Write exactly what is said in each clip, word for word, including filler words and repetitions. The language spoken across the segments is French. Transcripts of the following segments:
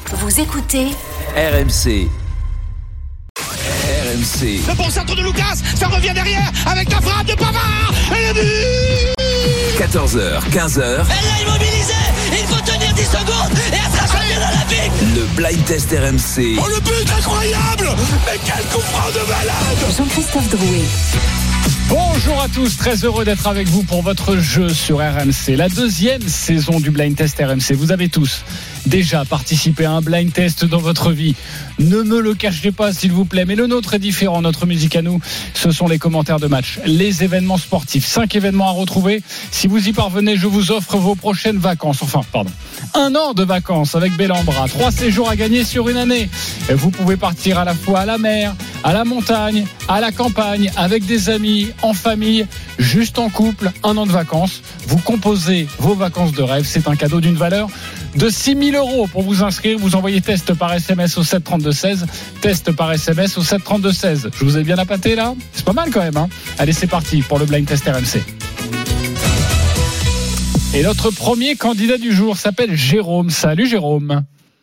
Vous écoutez R M C. R M C. Le bon centre de Lucas, ça revient derrière avec la frappe de Pavard et le but. quatorze heures, quinze heures. Elle l'a immobilisé, il faut tenir dix secondes et elle sera championne olympique. Le blind test R M C. Oh, le but incroyable. Mais quel coup franc de malade. Jean-Christophe Drouet. Bonjour à tous, très heureux d'être avec vous pour votre jeu sur R M C. La deuxième saison du Blind Test R M C. Vous avez tous déjà participé à un blind test dans votre vie. Ne me le cachez pas s'il vous plaît, mais le nôtre est différent. Notre musique à nous, ce sont les commentaires de match, les événements sportifs. Cinq événements à retrouver. Si vous y parvenez, je vous offre vos prochaines vacances. Enfin, pardon, un an de vacances avec Bellambra. Trois séjours à gagner sur une année. Et vous pouvez partir à la fois à la mer, à la montagne, à la campagne, avec des amis, en famille, juste en couple. Un an de vacances. Vous composez vos vacances de rêve. C'est un cadeau d'une valeur de six mille euros. Pour vous inscrire, vous envoyez test par S M S au sept trente-deux seize. Test par S M S au sept trente-deux seize. Je vous ai bien appâté là. C'est pas mal quand même, hein. Allez, c'est parti pour le Blind Test R M C. Et notre premier candidat du jour s'appelle Jérôme. Salut Jérôme.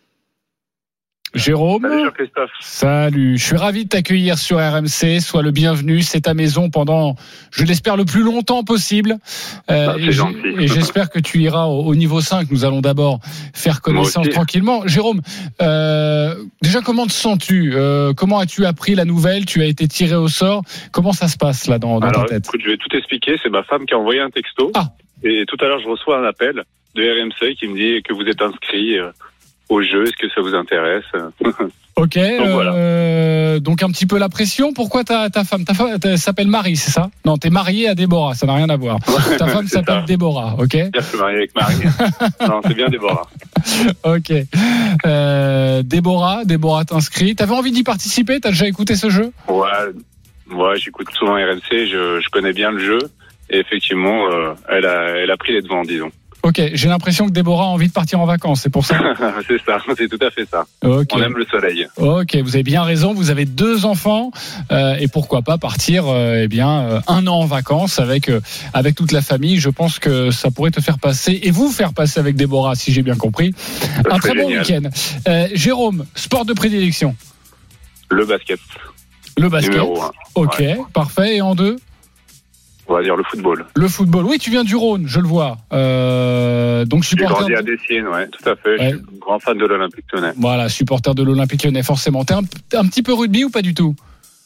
Jérôme. Salut Jean-Christophe. Salut, je suis ravi de t'accueillir sur R M C. Sois le bienvenu, c'est ta maison pendant, je l'espère, le plus longtemps possible. Euh, ah, et, gentil. et j'espère que tu iras au, au niveau cinq. Nous allons d'abord faire connaissance tranquillement. Jérôme, euh, déjà comment te sens-tu euh, Comment as-tu appris la nouvelle? Tu as été tiré au sort. Comment ça se passe là dans, dans Alors, ta tête? Écoute, je vais tout expliquer. C'est ma femme qui a envoyé un texto. Ah. Et tout à l'heure, je reçois un appel de R M C qui me dit que vous êtes inscrit euh, au jeu. Est-ce que ça vous intéresse? Ok, donc, voilà. euh, donc un petit peu la pression. Pourquoi ta, ta femme, ta femme ta, s'appelle Marie, c'est ça? Non, t'es marié à Déborah, ça n'a rien à voir. Ouais, ta femme s'appelle ça. Déborah, ok? Je suis marié avec Marie. Non, c'est bien Déborah. Ok. Euh, Déborah, Déborah t'inscrit. T'avais envie d'y participer? T'as déjà écouté ce jeu? Ouais, ouais, j'écoute souvent R M C. Je, je connais bien le jeu. Et effectivement, euh, elle a, elle a pris les devants, disons. Ok, j'ai l'impression que Déborah a envie de partir en vacances, c'est pour ça. C'est ça, c'est tout à fait ça. Okay. On aime le soleil. Ok, vous avez bien raison, vous avez deux enfants euh, et pourquoi pas partir euh, eh bien euh, un an en vacances avec euh, avec toute la famille. Je pense que ça pourrait te faire passer et vous faire passer avec Déborah, si j'ai bien compris, ça un très bon génial. Week-end. Euh, Jérôme, sport de prédilection? Le basket. Le basket. Numéro un. Ok, ouais. Parfait. Et en deux? On va dire le football. Le football. Oui, tu viens du Rhône, je le vois. Euh, donc supporter. J'ai grandi à Dessiennes, ouais, tout à fait. Ouais. Je suis grand fan de l'Olympique Lyonnais. Voilà, supporter de l'Olympique Lyonnais, forcément. T'es un, t'es un petit peu rugby ou pas du tout?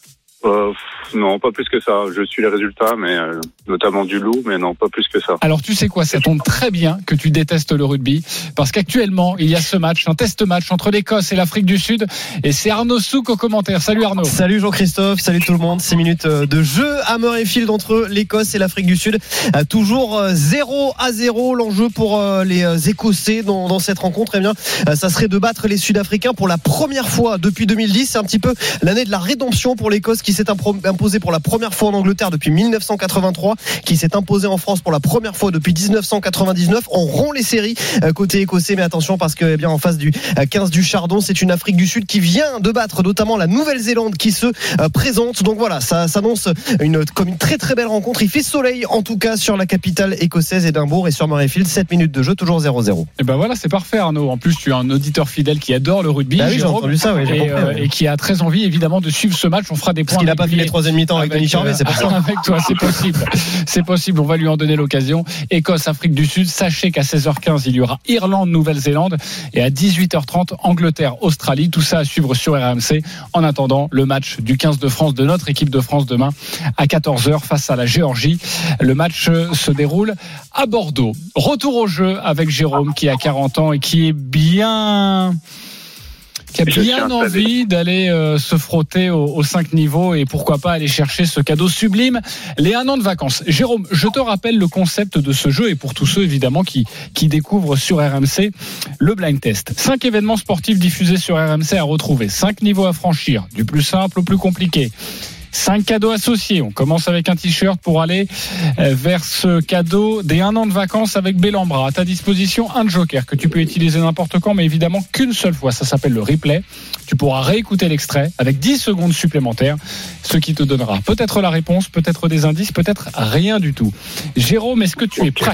Euh, non, pas plus que ça. Je suis les résultats, mais euh, notamment du loup, mais non, pas plus que ça. Alors tu sais quoi, ça tombe très bien que tu détestes le rugby, parce qu'actuellement il y a ce match, un test match entre l'Écosse et l'Afrique du Sud, et c'est Arnaud Souk au commentaire. Salut Arnaud. Salut Jean-Christophe, salut tout le monde. six minutes de jeu à Murrayfield entre l'Écosse et l'Afrique du Sud. Toujours zéro à zéro l'enjeu pour les Écossais dans, dans cette rencontre. Eh bien, ça serait de battre les Sud-Africains pour la première fois depuis deux mille dix. C'est un petit peu l'année de la rédemption pour l'Écosse, qui s'est imposé pour la première fois en Angleterre depuis dix-neuf cent quatre-vingt-trois, qui s'est imposé en France pour la première fois depuis dix-neuf cent quatre-vingt-dix-neuf. On rompt les séries côté écossais, mais attention parce que eh bien en face du quinze du Chardon, c'est une Afrique du Sud qui vient de battre notamment la Nouvelle-Zélande qui se présente. Donc voilà, ça s'annonce une, comme une très très belle rencontre. Il fait soleil en tout cas sur la capitale écossaise, Édimbourg, et sur Murrayfield. sept minutes de jeu, toujours zéro zéro. Et ben voilà, c'est parfait Arnaud. En plus tu es un auditeur fidèle qui adore le rugby, bah oui, j'ai entendu ça, oui, j'ai et, compris, euh, oui. et qui a très envie évidemment de suivre ce match. On fera des points. Parce qu'il n'a pas fait les troisième mi-temps avec, avec Denis Charvet, c'est pour ça. Avec toi, c'est possible. C'est possible, on va lui en donner l'occasion. Écosse, Afrique du Sud. Sachez qu'à seize heures quinze, il y aura Irlande, Nouvelle-Zélande. Et à dix-huit heures trente, Angleterre, Australie. Tout ça à suivre sur R M C. En attendant, le match du quinze de France, de notre équipe de France demain à quatorze heures face à la Géorgie. Le match se déroule à Bordeaux. Retour au jeu avec Jérôme qui a quarante ans et qui est bien... qui a bien envie d'aller euh, se frotter aux, aux cinq niveaux et pourquoi pas aller chercher ce cadeau sublime, les un an de vacances. Jérôme, je te rappelle le concept de ce jeu et pour tous ceux évidemment qui, qui découvrent sur R M C le blind test. Cinq événements sportifs diffusés sur R M C à retrouver, cinq niveaux à franchir, du plus simple au plus compliqué. Cinq cadeaux associés. On commence avec un t-shirt pour aller vers ce cadeau des un an de vacances avec Bellambra. À ta disposition, un joker que tu peux utiliser n'importe quand, mais évidemment qu'une seule fois. Ça s'appelle le replay. Tu pourras réécouter l'extrait avec dix secondes supplémentaires, ce qui te donnera peut-être la réponse, peut-être des indices, peut-être rien du tout. Jérôme, est-ce que tu es prêt ?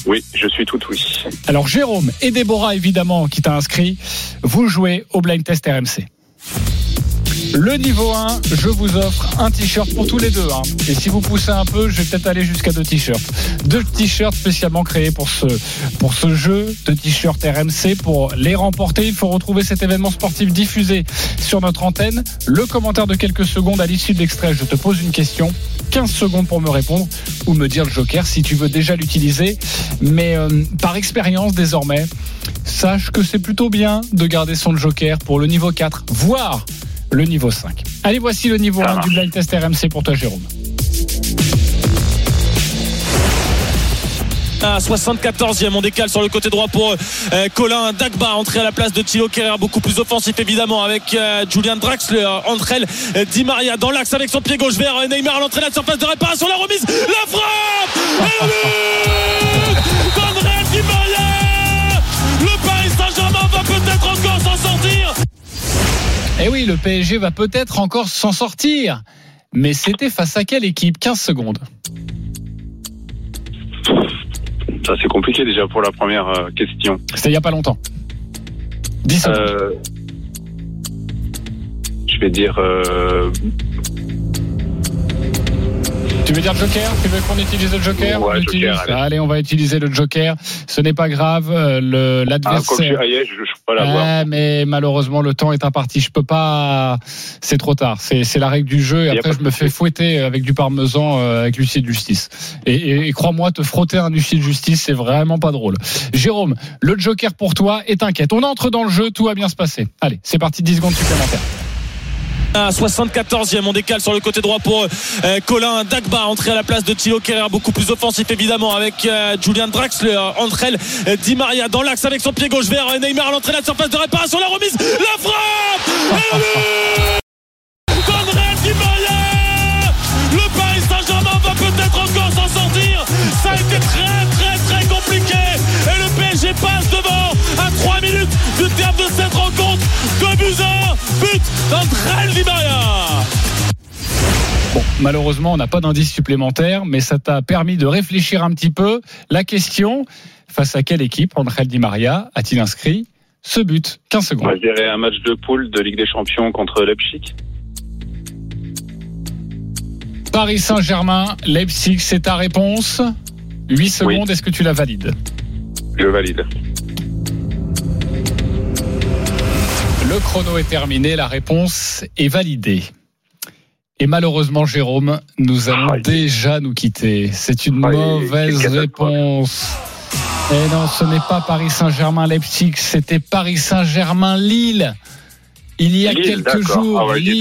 Oui, je suis tout oui. Alors Jérôme et Déborah, évidemment, qui t'a inscrit, vous jouez au Blind Test R M C. Le niveau un, je vous offre un t-shirt pour tous les deux. Hein. Et si vous poussez un peu, je vais peut-être aller jusqu'à deux t-shirts. Deux t-shirts spécialement créés pour ce, pour ce jeu. Deux t-shirts R M C. Pour les remporter, il faut retrouver cet événement sportif diffusé sur notre antenne. Le commentaire de quelques secondes à l'issue de l'extrait. Je te pose une question. quinze secondes pour me répondre ou me dire le joker si tu veux déjà l'utiliser. Mais euh, par expérience désormais, sache que c'est plutôt bien de garder son joker pour le niveau quatre, voire le niveau cinq. Allez, voici le niveau un du Blind Test R M C pour toi, Jérôme. À soixante-quatorzième, on décale sur le côté droit pour euh, Colin Dagba, entré à la place de Thilo Kehrer, beaucoup plus offensif évidemment avec euh, Julian Draxler, entre elle euh, Di Maria dans l'axe avec son pied gauche vers euh, Neymar à l'entrée de la surface de réparation, la remise, la frappe et le but d'André Di Maria. Le Paris Saint-Germain va peut-être encore s'en sortir. Eh oui, le P S G va peut-être encore s'en sortir, mais c'était face à quelle équipe? quinze secondes. Ça, c'est compliqué déjà pour la première euh, question. C'était il n'y a pas longtemps. dix secondes. Euh, je vais dire... Euh... Tu veux dire Joker? Tu veux qu'on utilise le Joker? Ouais, on utilise... Joker, allez. allez, on va utiliser le Joker. Ce n'est pas grave. Le, l'adversaire. Ah, comme je suis ailleurs, je ne peux pas l'avoir. Ah, mais malheureusement, le temps est imparti. Je peux pas. C'est trop tard. C'est, c'est la règle du jeu. Et après, je me fais fouetter avec du parmesan, euh, avec l'huissier de justice. Et, et, et crois-moi, te frotter un huissier de justice, c'est vraiment pas drôle. Jérôme, le Joker pour toi. Et t'inquiète, on entre dans le jeu. Tout va bien se passer. Allez, c'est parti. dix secondes supplémentaires. À soixante-quatorzième, on décale sur le côté droit pour euh, Colin Dagba, entré à la place de Thilo Kehrer, beaucoup plus offensif évidemment avec euh, Julian Draxler, entre elle euh, Di Maria dans l'axe avec son pied gauche vers euh, Neymar à l'entrée de la surface de réparation, la remise, la frappe et le but d'André Di Maria. Le Paris Saint-Germain va peut-être encore s'en sortir. Ça a été très très très compliqué et le P S G passe devant à trois minutes du terme de cette rencontre. Deux buts à un, but d'André Di Maria. Bon, malheureusement, on n'a pas d'indice supplémentaire, mais ça t'a permis de réfléchir un petit peu. La question, face à quelle équipe André Di Maria a-t-il inscrit ce but? quinze secondes. Moi, je dirais un match de poule de Ligue des Champions contre Leipzig. Paris Saint-Germain, Leipzig, c'est ta réponse. huit secondes, oui. Est-ce que tu la valides? Je valide. Le chrono est terminé, la réponse est validée. Et malheureusement, Jérôme, nous allons Aïe. déjà nous quitter. C'est une Aïe, mauvaise réponse. Et non, ce n'est pas Paris Saint-Germain-Leipzig, c'était Paris Saint-Germain-Lille. Il y a Lille, quelques d'accord. jours, ah ouais, Lille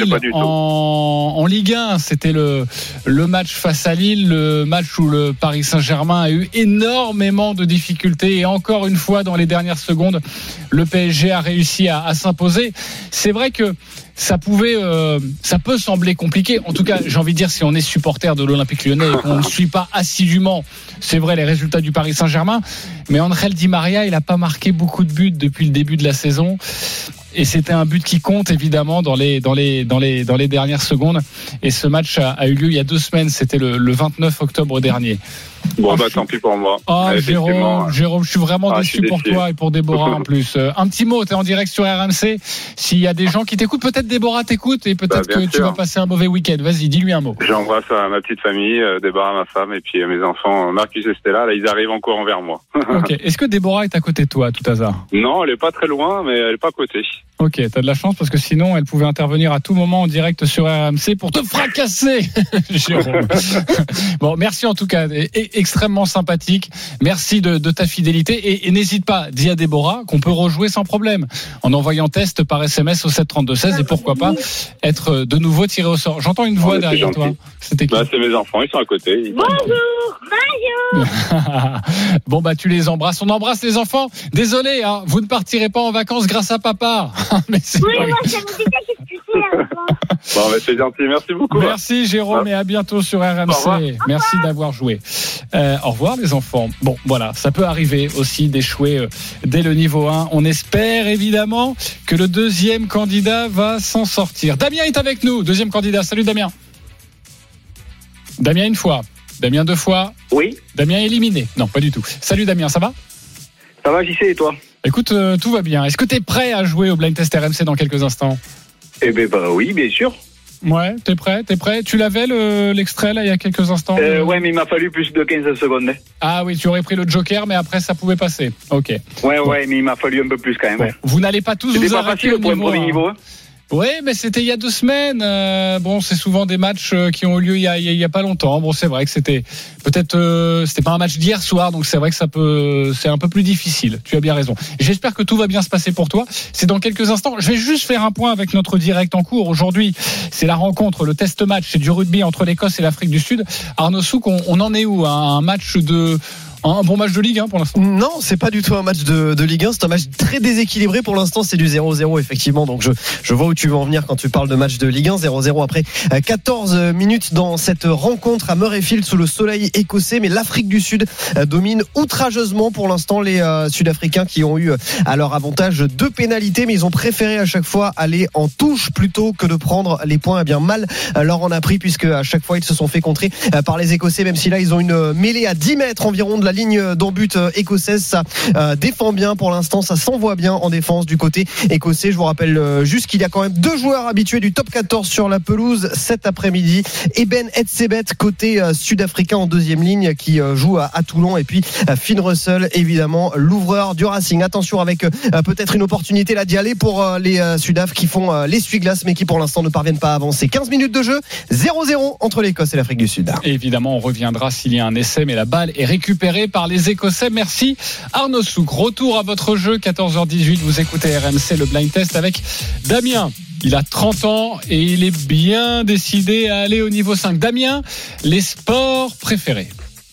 en, en Ligue un, c'était le, le match face à Lille, le match où le Paris Saint-Germain a eu énormément de difficultés et encore une fois, dans les dernières secondes, le P S G a réussi à, à s'imposer. C'est vrai que ça pouvait, euh, ça peut sembler compliqué. En tout cas, j'ai envie de dire, si on est supporter de l'Olympique Lyonnais et qu'on ne suit pas assidûment, c'est vrai, les résultats du Paris Saint-Germain, mais André Di Maria, il n'a pas marqué beaucoup de buts depuis le début de la saison. Et c'était un but qui compte évidemment dans les dans les dans les dans les dernières secondes. Et ce match a, a eu lieu il y a deux semaines. C'était le, le vingt-neuf octobre dernier. Bon oh, bah tant pis pour moi. Oh Jérôme, Jérôme, je suis vraiment ah, déçu pour toi et pour Déborah en plus. Euh, un petit mot, t'es en direct sur R M C. S'il y a des gens qui t'écoutent, peut-être Déborah t'écoute et peut-être bah, que sûr. tu vas passer un mauvais week-end. Vas-y, dis-lui un mot. J'embrasse euh, ma petite famille, euh, Déborah, ma femme et puis euh, mes enfants Marcus et Stella. Là, ils arrivent encore envers moi. Ok. Est-ce que Déborah est à côté de toi à tout hasard? Non, elle est pas très loin, mais elle est pas à côté. Ok, t'as de la chance parce que sinon elle pouvait intervenir à tout moment en direct sur R M C pour te fracasser, Jérôme. Bon, merci en tout cas, et, et, extrêmement sympathique. Merci de, de ta fidélité et, et n'hésite pas, dis à Déborah qu'on peut rejouer sans problème en envoyant test par S M S au sept trente-deux seize et pourquoi pas être de nouveau tiré au sort. J'entends une voix oh, derrière toi. C'était qui? Bah, c'est mes enfants, ils sont à côté. Ils Bonjour, bonjour. Bon bah tu les embrasses, on embrasse les enfants. Désolé, hein, vous ne partirez pas en vacances grâce à papa. Mais c'est oui, moi, ça me dit que tu sais, bon, mais c'est gentil, merci beaucoup. Merci Jérôme, et à bientôt sur R M C. Merci d'avoir joué. Euh, au revoir les enfants. Bon, voilà, ça peut arriver aussi d'échouer euh, dès le niveau un. On espère évidemment que le deuxième candidat va s'en sortir. Damien est avec nous, deuxième candidat. Salut Damien. Damien, une fois. Damien deux fois. Oui. Damien éliminé. Non, pas du tout. Salut Damien, ça va ? Ça va, J C, et toi ? Écoute, euh, tout va bien. Est-ce que tu es prêt à jouer au Blind Test R M C dans quelques instants ? Eh ben bah, oui, bien sûr. Ouais, t'es prêt, t'es prêt. Tu l'avais le, l'extrait là il y a quelques instants. Euh, ouais, mais il m'a fallu plus de quinze secondes. Hein. Ah oui, tu aurais pris le Joker, mais après ça pouvait passer. Ok. Ouais, bon. ouais, mais il m'a fallu un peu plus quand même. Bon. Vous n'allez pas tous C'était vous pas arrêter facile au pour niveau un premier un. niveau. Hein. Oui, mais c'était il y a deux semaines. Euh, bon, c'est souvent des matchs qui ont eu lieu il y a, il y a pas longtemps. Bon, c'est vrai que c'était peut-être euh, c'était pas un match d'hier soir, donc c'est vrai que ça peut, c'est un peu plus difficile. Tu as bien raison. J'espère que tout va bien se passer pour toi. C'est dans quelques instants. Je vais juste faire un point avec notre direct en cours. Aujourd'hui, c'est la rencontre, le test match, c'est du rugby entre l'Écosse et l'Afrique du Sud. Arnaud Souk, on, on en est où hein, un match de Un bon match de Ligue un pour l'instant. Non, c'est pas du tout un match de, de Ligue un, c'est un match très déséquilibré. Pour l'instant, c'est du zéro zéro effectivement. Donc je, je vois où tu veux en venir quand tu parles de match de Ligue un. zéro zéro après quatorze minutes dans cette rencontre à Murrayfield sous le soleil écossais. Mais l'Afrique du Sud domine outrageusement pour l'instant les euh, Sud-Africains qui ont eu à leur avantage deux pénalités. Mais ils ont préféré à chaque fois aller en touche plutôt que de prendre les points. Eh bien mal leur en a pris puisque à chaque fois ils se sont fait contrer par les Écossais. Même si là ils ont une mêlée à dix mètres environ de la ligne d'en-but écossaise, ça euh, défend bien pour l'instant, ça s'envoie bien en défense du côté écossais. Je vous rappelle euh, juste qu'il y a quand même deux joueurs habitués du top quatorze sur la pelouse cet après-midi. Eben Etzebeth côté euh, sud-africain en deuxième ligne qui euh, joue à, à Toulon et puis euh, Finn Russell évidemment l'ouvreur du Racing. Attention avec euh, peut-être une opportunité là d'y aller pour euh, les euh, Sudaf qui font euh, l'essuie-glace mais qui pour l'instant ne parviennent pas à avancer. quinze minutes de jeu, zéro zéro entre l'Écosse et l'Afrique du Sud. Et évidemment on reviendra s'il y a un essai mais la balle est récupérée par les Écossais. Merci Arnaud Souk. Retour à votre jeu, quatorze heures dix-huit, vous écoutez R M C, le blind test avec Damien. Il a trente ans et il est bien décidé à aller au niveau cinq. Damien, les sports préférés?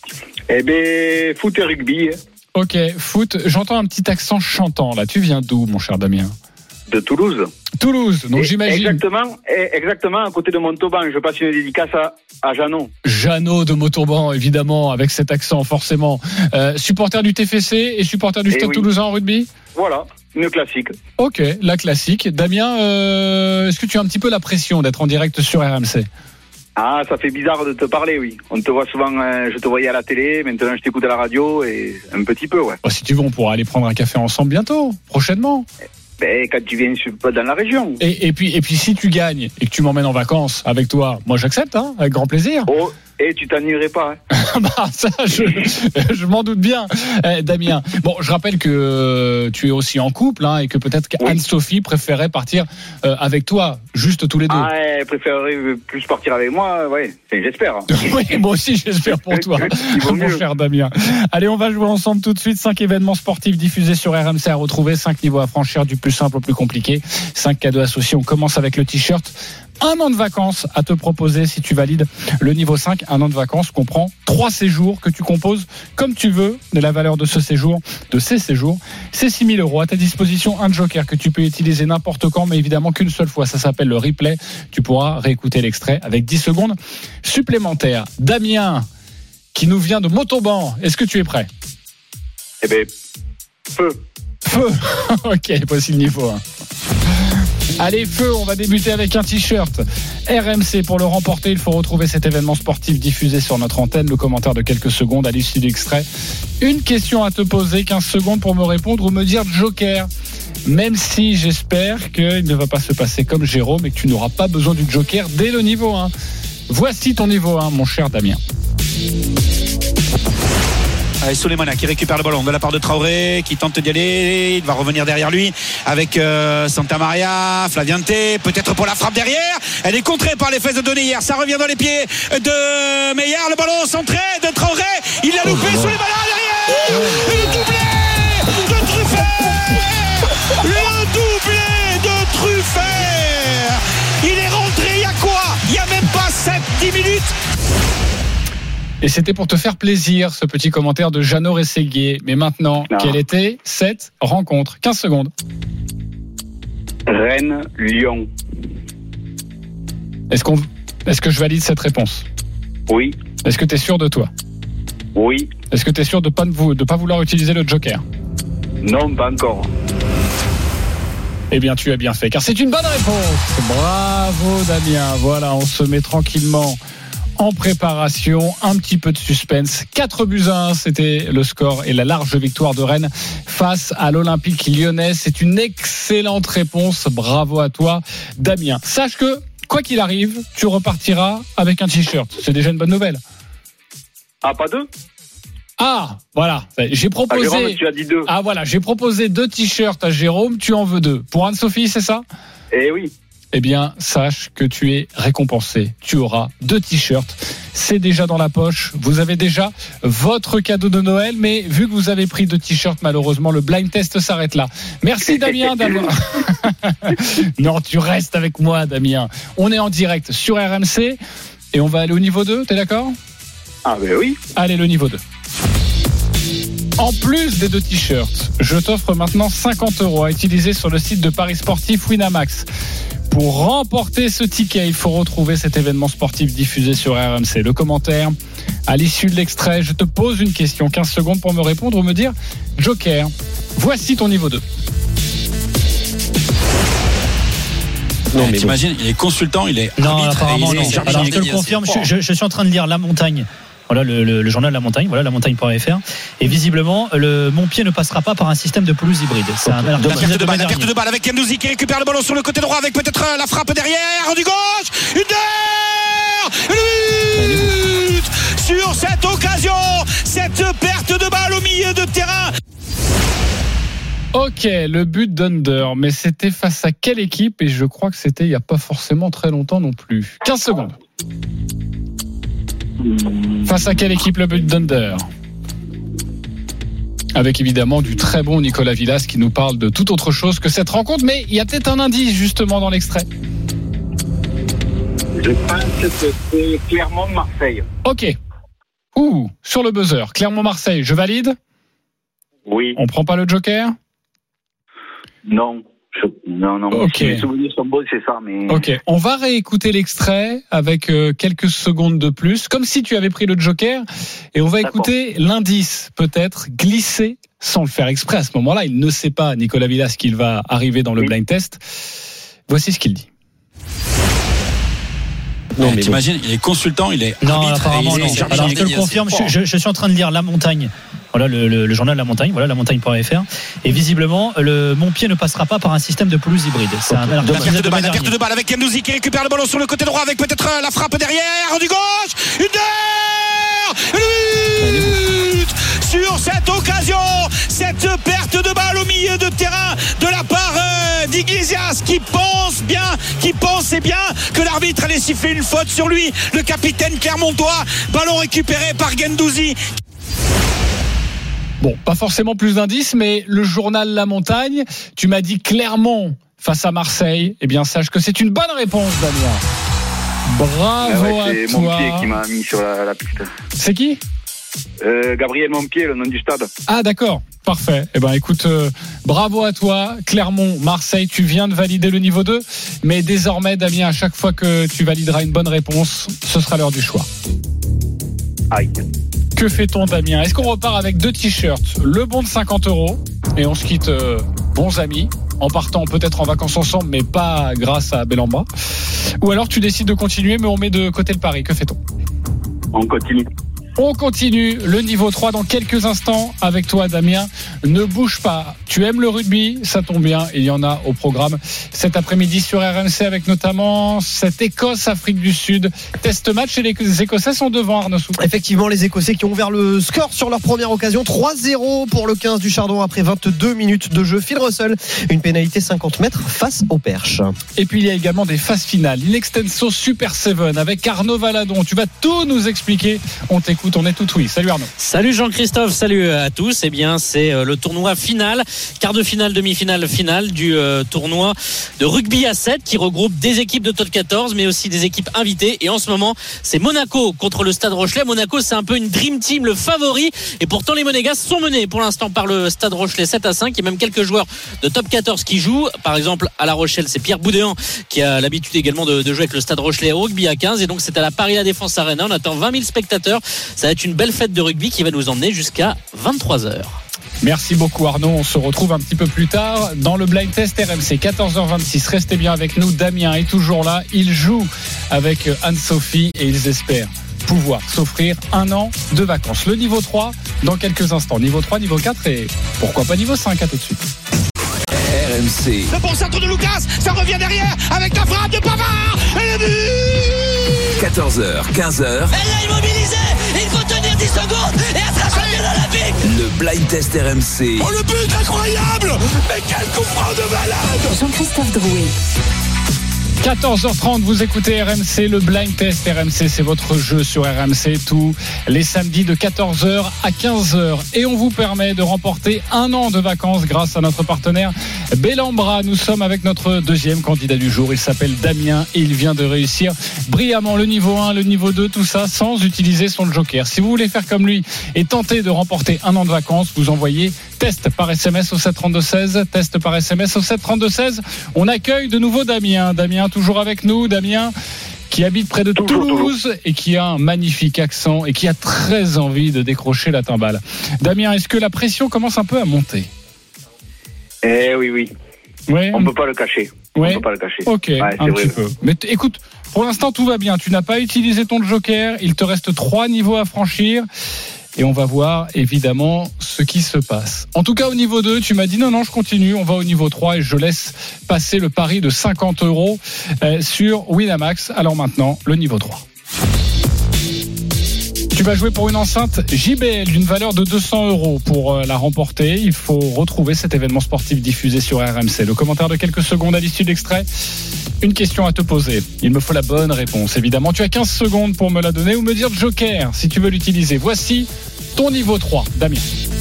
Eh ben, foot et rugby. Ok, foot. J'entends un petit accent chantant là. Tu viens d'où, mon cher Damien? De Toulouse. Toulouse, donc et j'imagine. Exactement, exactement, à côté de Montauban. Je passe une dédicace à, à Jeannot. Jeannot de Montauban, évidemment, avec cet accent, forcément. Euh, supporter du T F C et supporter du Stade oui. Toulousain en rugby? Voilà, une classique. Ok, la classique. Damien, euh, est-ce que tu as un petit peu la pression d'être en direct sur R M C? Ah, ça fait bizarre de te parler, oui. On te voit souvent, euh, je te voyais à la télé, maintenant je t'écoute à la radio, et un petit peu, ouais. Oh, si tu veux, on pourra aller prendre un café ensemble bientôt, prochainement. Ben, quand tu viens dans la région. Et, et, puis, et puis, si tu gagnes et que tu m'emmènes en vacances avec toi, moi j'accepte, hein, avec grand plaisir. Oh, et tu t'ennuierais pas. Hein. bah, ça, je, je m'en doute bien, eh, Damien. Bon, je rappelle que euh, tu es aussi en couple, hein, et que peut-être qu'Anne-Sophie préférait partir euh, avec toi, juste tous les deux. Ah, elle préférerait plus partir avec moi, ouais, j'espère. Oui, moi aussi, j'espère pour toi, mon cher Damien. Allez, on va jouer ensemble tout de suite. Cinq événements sportifs diffusés sur R M C à retrouver, cinq niveaux à franchir, du plus simple au plus compliqué, cinq cadeaux associés. On commence avec le t-shirt. Un an de vacances à te proposer si tu valides le niveau cinq. Un an de vacances comprend trois séjours que tu composes comme tu veux. De la valeur de ce séjour, de ces séjours, c'est six mille euros. À ta disposition, un joker que tu peux utiliser n'importe quand, mais évidemment qu'une seule fois. Ça s'appelle le replay. Tu pourras réécouter l'extrait avec dix secondes supplémentaires. Damien, qui nous vient de Montauban, est-ce que tu es prêt? Eh bien, feu. Feu. Ok, voici le niveau un. Allez, feu, on va débuter avec un t-shirt R M C. Pour le remporter, il faut retrouver cet événement sportif diffusé sur notre antenne. Le commentaire de quelques secondes à l'issue de l'extrait. Une question à te poser, quinze secondes pour me répondre ou me dire joker. Même si j'espère qu'il ne va pas se passer comme Jérôme et que tu n'auras pas besoin du joker dès le niveau un. Voici ton niveau un, mon cher Damien. Allez, Souleymana qui récupère le ballon de la part de Traoré, qui tente d'y aller, il va revenir derrière lui avec euh, Santa Maria, Flaviante, peut-être pour la frappe derrière, elle est contrée par les fesses de Deneyer, ça revient dans les pieds de Meyer, le ballon centré de Traoré, il l'a loupé, oh, Souleymana derrière, le doublé de Truffert, le doublé de Truffert, il est rentré il y a quoi, il y a même pas sept dix minutes. Et c'était pour te faire plaisir, ce petit commentaire de Jeannot Rességuier. Mais maintenant, non. Quelle était cette rencontre? quinze secondes. Rennes-Lyon. Est-ce, qu'on... Est-ce que je valide cette réponse? Oui. Est-ce que tu es sûr de toi? Oui. Est-ce que tu es sûr de ne pas, de pas vouloir utiliser le joker? Non, pas encore. Eh bien, tu as bien fait, car c'est une bonne réponse. Bravo, Damien. Voilà, on se met tranquillement en préparation, un petit peu de suspense. quatre buts à un, c'était le score et la large victoire de Rennes face à l'Olympique Lyonnais. C'est une excellente réponse. Bravo à toi, Damien. Sache que, quoi qu'il arrive, tu repartiras avec un t-shirt. C'est déjà une bonne nouvelle. Ah, pas deux? Ah, voilà. J'ai proposé. Ah, Jérôme, tu as dit deux. Ah, voilà. J'ai proposé deux t-shirts à Jérôme. Tu en veux deux. Pour Anne-Sophie, c'est ça? Eh oui. Eh bien, sache que tu es récompensé. Tu auras deux t-shirts. C'est déjà dans la poche. Vous avez déjà votre cadeau de Noël. Mais vu que vous avez pris deux t-shirts, malheureusement, le blind test s'arrête là. Merci, Damien, d'avoir. Non, tu restes avec moi, Damien. On est en direct sur R M C et on va aller au niveau deux. T'es d'accord? Ah, ben oui. Allez, le niveau deux. En plus des deux t-shirts, je t'offre maintenant cinquante euros à utiliser sur le site de Paris Sportif Winamax. Pour remporter ce ticket, il faut retrouver cet événement sportif diffusé sur R M C. Le commentaire, à l'issue de l'extrait, je te pose une question, quinze secondes pour me répondre ou me dire Joker. Voici ton niveau deux. Non, mais t'imagines, il est consultant, il est non, arbitre. Apparemment, il est, non. il est, Alors, je te le confirme, je, je, je suis en train de lire La Montagne. Voilà le, le, le journal La Montagne, voilà la montagne point f r. Et visiblement, le Montpied ne passera pas par un système de pelouse hybride. C'est un, la perte de, de balle, la perte de balle avec Gendouzi qui récupère le ballon sur le côté droit avec peut-être la frappe derrière du gauche. Une der, le but sur cette occasion, cette perte de balle au milieu de terrain. Ok, le but d'Under, mais c'était face à quelle équipe? Et je crois que c'était il n'y a pas forcément très longtemps non plus. quinze secondes. Face à quelle équipe le but d'Under? Avec évidemment du très bon Nicolas Villas qui nous parle de toute autre chose que cette rencontre, mais il y a peut-être un indice justement dans l'extrait. Je pense que c'est Clermont-Marseille. Ok. Ouh, sur le buzzer, Clermont-Marseille, je valide? Oui. On prend pas le Joker? Non. Je... Non, non, okay. Si mes souvenirs sont bons, c'est ça. Mais... Ok, on va réécouter l'extrait avec euh, quelques secondes de plus, comme si tu avais pris le Joker, et on va D'accord. écouter l'indice, peut-être, glisser sans le faire exprès. À ce moment-là, il ne sait pas, Nicolas Villas, qu'il va arriver dans le oui. blind test. Voici ce qu'il dit. Non, mais t'imagines, bon. Il est consultant, il est non, arbitre. Apparemment, il est, non. il est, Alors, je te le confirme, je, je, je suis en train de lire La Montagne. Voilà le, le, le journal La Montagne, voilà la montagne point f r. Et visiblement, le Montpied ne passera pas par un système de pelouse hybride. C'est un, la, perte de, de balle, la perte de balle avec Gendouzi qui récupère le ballon sur le côté droit avec peut-être la frappe derrière du gauche. Une der, le but sur cette occasion, cette perte de balle au milieu de terrain de la part euh, d'Iglesias qui pense bien, qui pensait bien que l'arbitre allait siffler une faute sur lui. Le capitaine clermontois, ballon récupéré par Gendouzi. Bon, pas forcément plus d'indices, mais le journal La Montagne, tu m'as dit Clermont face à Marseille. Eh bien, sache que c'est une bonne réponse, Damien. Bravo ouais, à c'est toi. Montpied qui m'a mis sur la, la piste. C'est qui euh, Gabriel Montpied, le nom du stade. Ah, d'accord. Parfait. Eh ben, écoute, euh, bravo à toi. Clermont, Marseille, tu viens de valider le niveau deux. Mais désormais, Damien, à chaque fois que tu valideras une bonne réponse, ce sera l'heure du choix. Aïe. Que fait-on, Damien? Est-ce qu'on repart avec deux t-shirts, le bon de cinquante euros, et on se quitte euh, bons amis, en partant peut-être en vacances ensemble, mais pas grâce à Bellamba? Ou alors tu décides de continuer, mais on met de côté le pari? Que fait-on? On continue. On continue le niveau trois dans quelques instants avec toi, Damien. Ne bouge pas. Tu aimes le rugby, ça tombe bien. Il y en a au programme cet après-midi sur R M C avec notamment cette Écosse-Afrique du Sud. Test match et les Écossais sont devant, Arnaud Souk. Effectivement, les Écossais qui ont ouvert le score sur leur première occasion. trois zéro pour le quinze du Chardon après vingt-deux minutes de jeu. Phil Russell, une pénalité cinquante mètres face au Perche. Et puis il y a également des phases finales. L'Extenso Super sept avec Arnaud Valadon. Tu vas tout nous expliquer. On t'écoute. On est tout oui. Salut Arnaud. Salut Jean-Christophe, salut à tous. Eh bien, c'est le tournoi final, quart de finale, demi-finale, finale du euh, tournoi de rugby à sept qui regroupe des équipes de top quatorze, mais aussi des équipes invitées. Et en ce moment, c'est Monaco contre le Stade Rochelais. Monaco, c'est un peu une dream team, le favori. Et pourtant, les Monégas sont menés pour l'instant par le Stade Rochelais sept à cinq. Il y a même quelques joueurs de top quatorze qui jouent. Par exemple, à La Rochelle, c'est Pierre Boudéan qui a l'habitude également de, de jouer avec le Stade Rochelais au rugby à quinze. Et donc, c'est à la Paris La Défense Arena. On attend vingt mille spectateurs. Ça va être une belle fête de rugby qui va nous emmener jusqu'à vingt-trois heures. Merci beaucoup Arnaud, on se retrouve un petit peu plus tard dans le blind test R M C. Quatorze heures vingt-six, restez bien avec nous. Damien est toujours là, il joue avec Anne-Sophie et ils espèrent pouvoir s'offrir un an de vacances. Le niveau trois, dans quelques instants. Niveau trois, niveau quatre et pourquoi pas niveau cinq, à tout de suite. R M C. Le bon centre de Lucas, ça revient derrière avec la frappe de Pavard et le but. quatorze heures, quinze heures. Elle l'a immobilisé, il faut tenir dix secondes et elle sera championne olympique. Le blind test R M C. Oh, le but incroyable. Mais quel coup franc de malade. Jean-Christophe Drouet. quatorze heures trente, vous écoutez R M C, le blind test R M C, c'est votre jeu sur R M C tous les samedis de quatorze heures à quinze heures. Et on vous permet de remporter un an de vacances grâce à notre partenaire Bellambra. Nous sommes avec notre deuxième candidat du jour, il s'appelle Damien et il vient de réussir brillamment le niveau un, le niveau deux, tout ça sans utiliser son joker. Si vous voulez faire comme lui et tenter de remporter un an de vacances, vous envoyez test par S M S au sept trente-deux seize, test par S M S au sept trente-deux seize. On accueille de nouveau Damien. Damien toujours avec nous, Damien qui habite près de toujours, Toulouse toujours. Et qui a un magnifique accent et qui a très envie de décrocher la timbale. Damien, est-ce que la pression commence un peu à monter? Eh oui, oui. Ouais. On ne peut pas le cacher. Ouais. On peut pas le cacher. Ok, ouais, un vrai. petit peu. Mais t- écoute, pour l'instant tout va bien. Tu n'as pas utilisé ton joker. Il te reste trois niveaux à franchir. Et on va voir évidemment ce qui se passe. En tout cas au niveau deux, tu m'as dit non, non, je continue, on va au niveau trois et je laisse passer le pari de cinquante euros sur Winamax. Alors maintenant, le niveau trois. Tu vas jouer pour une enceinte J B L d'une valeur de deux cents euros. Pour la remporter, il faut retrouver cet événement sportif diffusé sur R M C. Le commentaire de quelques secondes à l'issue de l'extrait. Une question à te poser. Il me faut la bonne réponse, évidemment. Tu as quinze secondes pour me la donner ou me dire joker si tu veux l'utiliser. Voici ton niveau trois, Damien.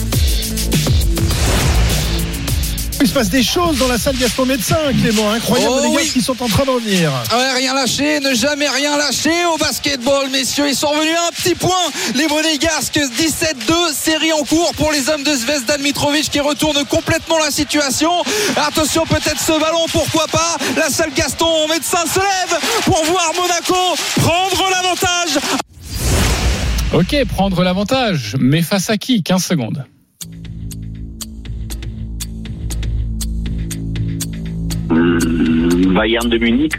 Il se passe des choses dans la salle Gaston Médecin, Clément. Incroyable, oh, les gars oui. qui sont en train d'en venir. Ouais, rien lâcher, ne jamais rien lâcher au basketball, messieurs. Ils sont revenus à un petit point. Les Monégasques, dix-sept deux, série en cours pour les hommes de Zvezdan Mitrovic qui retournent complètement la situation. Attention, peut-être ce ballon, pourquoi pas. La salle Gaston Médecin se lève pour voir Monaco prendre l'avantage. Ok, prendre l'avantage. Mais face à qui? quinze secondes. Bayern de Munich.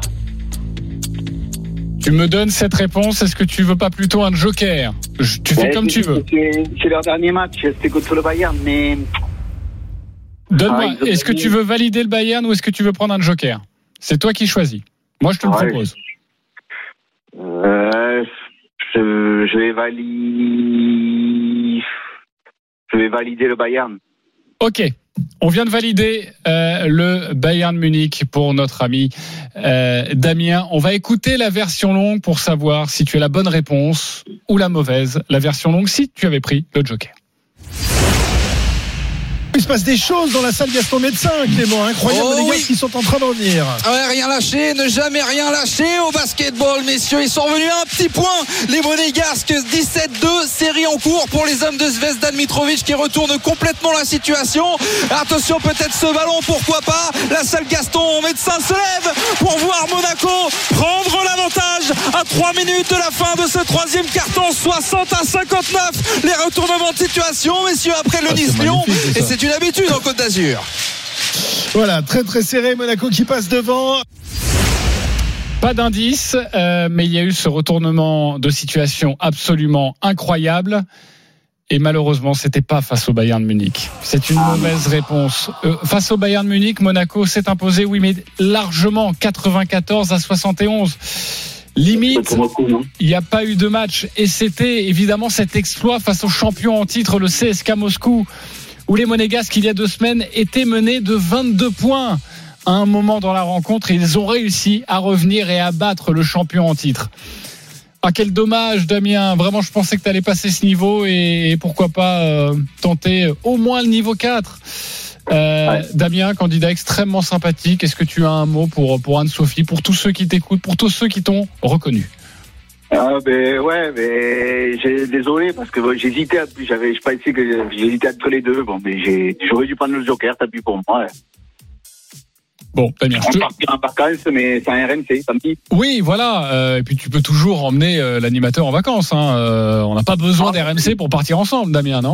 Tu me donnes cette réponse, est-ce que tu veux pas plutôt un joker? Je, Tu fais ouais, comme tu veux. C'est, c'est leur dernier match, c'était contre le Bayern, mais... Donne-moi, ah, est-ce que tu veux valider le Bayern ou est-ce que tu veux prendre un joker? C'est toi qui choisis. Moi, je te le ouais, propose. Euh, je, je vais valider... Je vais valider le Bayern. Ok. On vient de valider euh, le Bayern Munich pour notre ami euh, Damien. On va écouter la version longue pour savoir si tu as la bonne réponse ou la mauvaise. La version longue si tu avais pris le joker. Il se passe des choses dans la salle Gaston Médecin, Clément. Incroyable, oh, les gars oui. qui sont en train d'en venir. Ouais, rien lâcher, ne jamais rien lâcher au basketball, messieurs. Ils sont revenus à un petit point. Les Monégasques, dix-sept deux, série en cours pour les hommes de Zvezdan Mitrovic qui retournent complètement la situation. Attention, peut-être ce ballon, pourquoi pas. La salle Gaston Médecin se lève pour voir Monaco prendre l'avantage à trois minutes de la fin de ce troisième carton, soixante à cinquante-neuf. Les retournements de situation, messieurs, après le ah, Nice-Lyon. Et c'est une habitude en Côte d'Azur. Voilà, très très serré, Monaco qui passe devant. Pas d'indice, euh, mais il y a eu ce retournement de situation absolument incroyable. Et malheureusement, c'était pas face au Bayern de Munich. C'est une mauvaise réponse. Euh, face au Bayern de Munich, Monaco s'est imposé, oui, mais largement, quatre-vingt-quatorze à soixante et onze. Limite, il n'y a pas eu de match. Et c'était évidemment cet exploit face au champion en titre, le C S K Moscou, où les Monégasques, il y a deux semaines, étaient menés de vingt-deux points à un moment dans la rencontre. Et ils ont réussi à revenir et à battre le champion en titre. Ah, quel dommage, Damien. Vraiment, je pensais que tu allais passer ce niveau et pourquoi pas euh, tenter au moins le niveau quatre. Euh, ouais. Damien, candidat extrêmement sympathique. Est-ce que tu as un mot pour, pour Anne-Sophie, pour tous ceux qui t'écoutent, pour tous ceux qui t'ont reconnu? Ah ben ouais, mais j'ai, désolé parce que bon, j'hésitais, à, j'avais, je pensais que j'hésitais entre les deux. Bon, mais j'ai, j'aurais dû prendre le joker, t'as pu pour moi. Ouais. Bon, Damien. On partira en vacances, mais c'est un R M C, tant pis. Oui, voilà. Euh, et puis tu peux toujours emmener euh, l'animateur en vacances. Hein. Euh, on n'a pas besoin ah, d'R M C pour partir ensemble, Damien, non?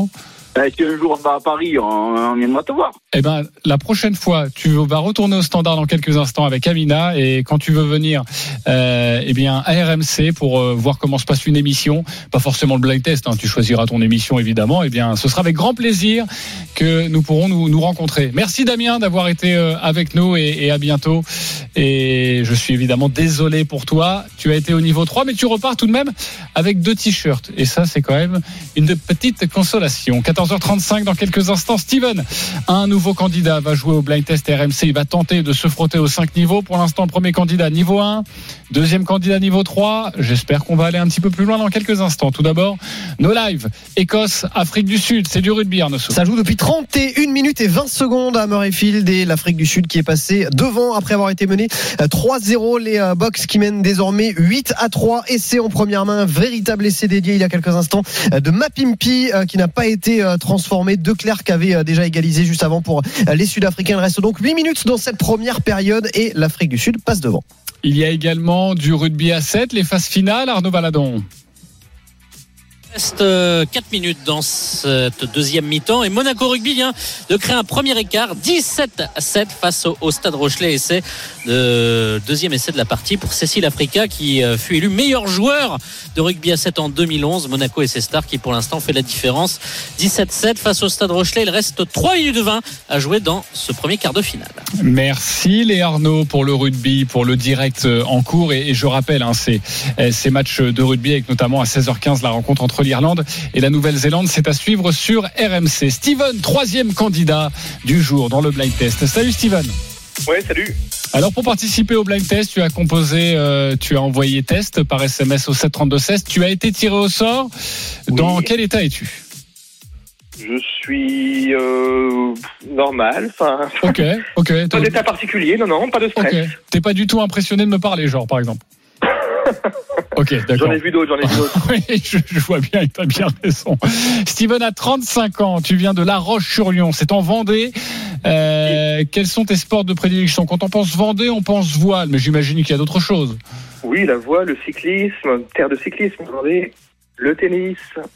Si un jour on va à Paris, on, on viendra te voir. Eh ben, la prochaine fois, tu vas retourner au Standard dans quelques instants avec Amina, et quand tu veux venir, euh, eh bien, à R M C pour euh, voir comment se passe une émission, pas forcément le blind test, hein, tu choisiras ton émission évidemment, eh bien, ce sera avec grand plaisir que nous pourrons nous, nous rencontrer. Merci Damien d'avoir été euh, avec nous et, et à bientôt. Et je suis évidemment désolé pour toi, tu as été au niveau trois, mais tu repars tout de même avec deux t-shirts, et ça c'est quand même une petite consolation. quatorze heures trente-cinq dans quelques instants. Steven, un nouveau candidat, va jouer au blind test R M C. Il va tenter de se frotter aux cinq niveaux. Pour l'instant, premier candidat niveau un, deuxième candidat niveau trois. J'espère qu'on va aller un petit peu plus loin dans quelques instants. Tout d'abord, nos lives. Écosse, Afrique du Sud. C'est du rugby, Arnaud. Ça joue depuis trente et une minutes et vingt secondes à Murrayfield, et l'Afrique du Sud qui est passée devant après avoir été menée trois zéro. Les Box qui mènent désormais huit à trois. Essai en première main, véritable essai dédié il y a quelques instants de Mapimpi qui n'a pas été transformé. De Klerk avait déjà égalisé juste avant pour les Sud-Africains. Il reste donc huit minutes dans cette première période et l'Afrique du Sud passe devant. Il y a également du rugby à sept, les phases finales. Arnaud Valadon. Il reste quatre minutes dans cette deuxième mi-temps et Monaco Rugby vient de créer un premier écart dix-sept à sept face au Stade Rochelet. Essai de deuxième essai de la partie pour Cécile Africa qui fut élu meilleur joueur de rugby à sept en deux mille onze. Monaco et ses stars qui pour l'instant fait la différence. dix-sept sept face au Stade Rochelet. Il reste trois minutes vingt à jouer dans ce premier quart de finale. Merci les Arnaud pour le rugby, pour le direct en cours, et, et je rappelle hein, ces, ces matchs de rugby avec notamment à seize heures quinze la rencontre entre l'Irlande et la Nouvelle-Zélande, c'est à suivre sur R M C. Steven, troisième candidat du jour dans le blind test. Salut Steven. Ouais, salut. Alors pour participer au blind test, tu as composé, euh, tu as envoyé test par S M S au sept trente-deux seize. Tu as été tiré au sort. Dans oui. Quel état es-tu ? Je suis euh, normal. Enfin. Ok, ok. Pas d'état particulier, non, non, pas de stress. Okay. T'es pas du tout impressionné de me parler, genre par exemple. Ok, d'accord. J'en ai vu d'autres, j'en ai vu d'autres. Oui, je, je vois bien, tu as bien raison. Steven a trente-cinq ans, tu viens de La Roche-sur-Yon, c'est en Vendée. Euh, oui. Quels sont tes sports de prédilection ? Quand on pense Vendée, on pense voile, mais j'imagine qu'il y a d'autres choses. Oui, la voile, le cyclisme, terre de cyclisme, Vendée, le tennis.